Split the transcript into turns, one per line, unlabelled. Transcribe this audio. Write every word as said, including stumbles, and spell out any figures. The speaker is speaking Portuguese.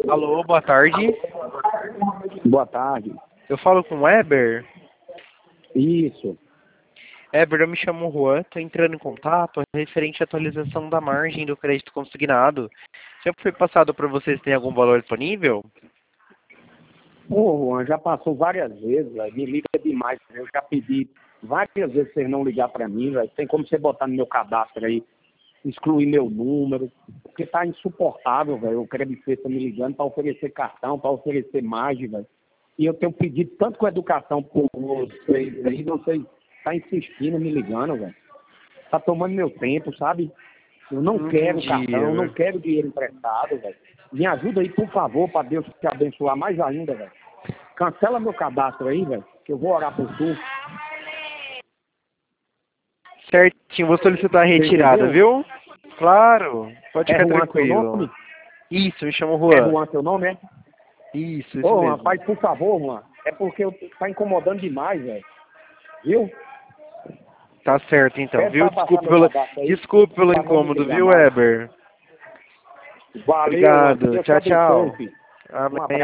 Alô, boa tarde.
Boa tarde.
Eu falo com o Weber.
Isso.
Weber, eu me chamo Juan, estou entrando em contato referente à atualização da margem do crédito consignado. Já foi passado para vocês se tem algum valor disponível?
Ô, Juan, já passou várias vezes, véio. Me liga demais. Eu já pedi várias vezes vocês não ligar para mim, velho. Tem como você botar no meu cadastro aí, excluir meu número, porque tá insuportável, velho. O Credit Suisse tá me ligando para oferecer cartão, para oferecer margem, velho. E eu tenho pedido tanto com educação por vocês aí, vocês tá insistindo, me ligando, velho. Tá tomando meu tempo, sabe? Eu não
Entendi,
quero cartão, eu não
Weber.
quero dinheiro emprestado, velho. Me ajuda aí, por favor, para Deus te abençoar mais ainda, velho. Cancela meu cadastro aí, velho, que eu vou orar por tu.
Certinho, vou solicitar a
Você
retirada,
entendeu?
viu? Claro, pode
É
ficar
Juan seu
tranquilo.
nome?
Isso, me chamo
É
Juan.
Juan seu nome, é?
Isso, isso
Ô, Juan,
mesmo.
faz por favor, Juan. É porque eu, tá incomodando demais, velho. Viu?
Tá certo então,
Pede
viu?
pra baixar
Desculpe
meu
pelo,
cadastro aí,
desculpe pelo
pra não me
incômodo,
ligar
viu,
mais.
Weber?
Valeu, Juan. Que
Obrigado.
Deus te
Tchau,
abençoe,
tchau.
filho. Um
Amém.
abraço.